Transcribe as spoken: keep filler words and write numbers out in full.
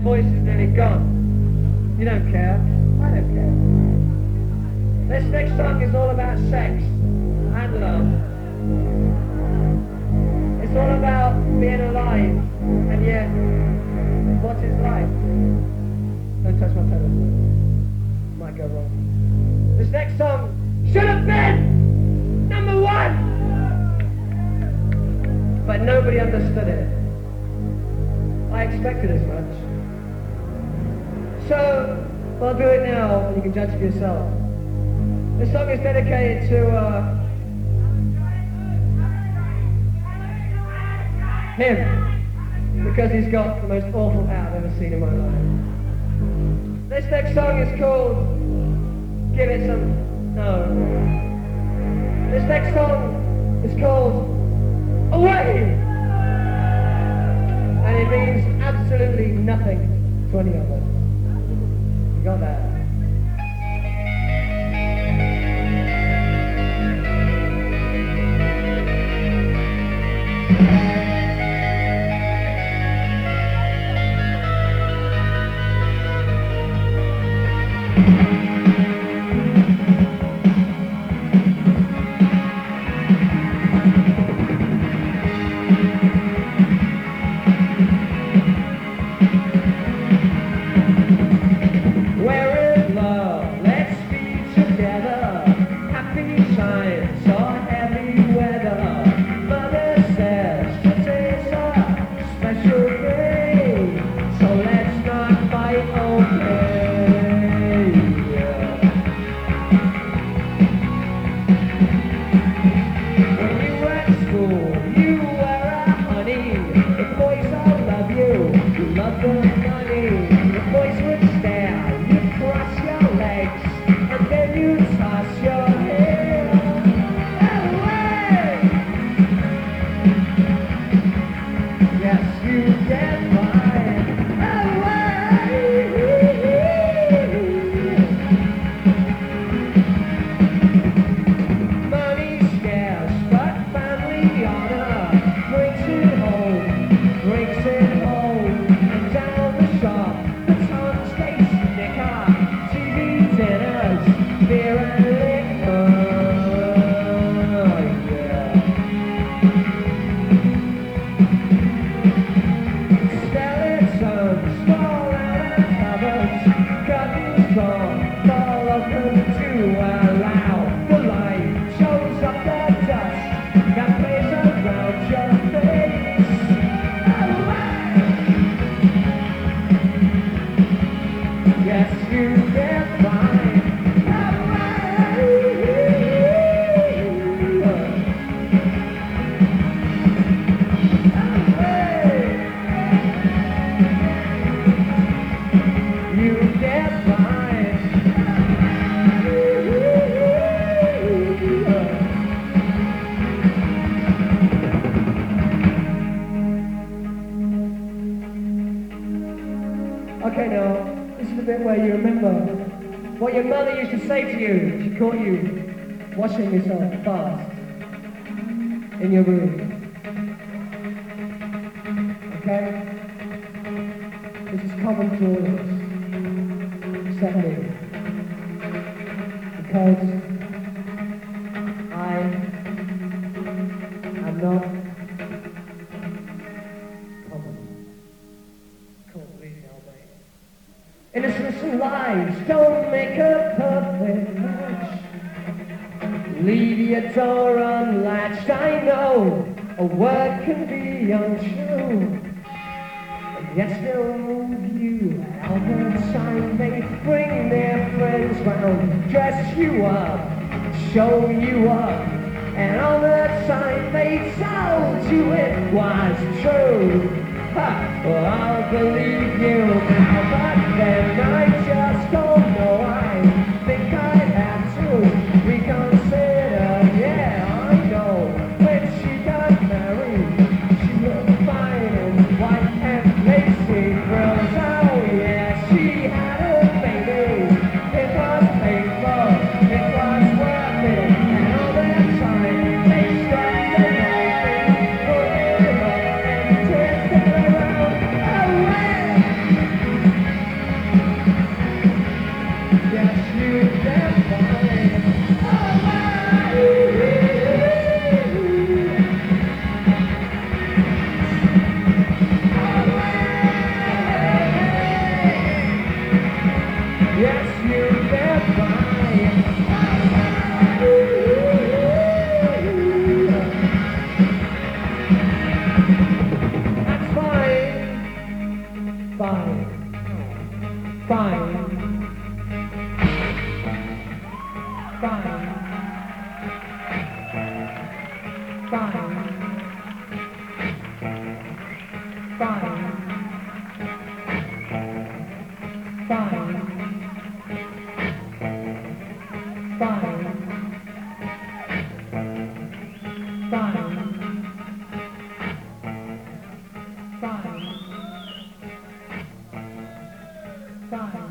voice is nearly gone. You don't care. I don't care. This next song is all about sex and love. It's all about being alive, and yet, what is life? Don't touch my pedal. Might go wrong. This next song should have been number one, but nobody understood it. I expected as much. So, I'll do it now, and you can judge for yourself. This song is dedicated to uh, him, because he's got the most awful hat I've ever seen in my life. This next song is called Give It Some... No. This next song is called Away! And it means absolutely nothing to any of us. You got that? Okay, now, this is the bit where you remember what your mother used to say to you if she caught you washing yourself fast in your room. Okay? This is common to all of us, except me. Because I am not innocence and lies don't make a perfect match. Leave your door unlatched. I know a word can be untrue, and yet still move you. Albert sign, they bring their friends round, dress you up, show you up, and on the sign they told you it was true. Ha! Well, I'll believe you now, but then I just don't know. I think I'd have to reconsider. Yeah, I know. When she got married, she looked fine and white and lacy frills. Oh yeah, she had a baby. It was painful, it was worth it, and all that time they stuck the knife in, put it on and twisted around. Away! Fine. Fine. Fine. Fine. Fine. Fine. Fine. Fine. Fine. Fine.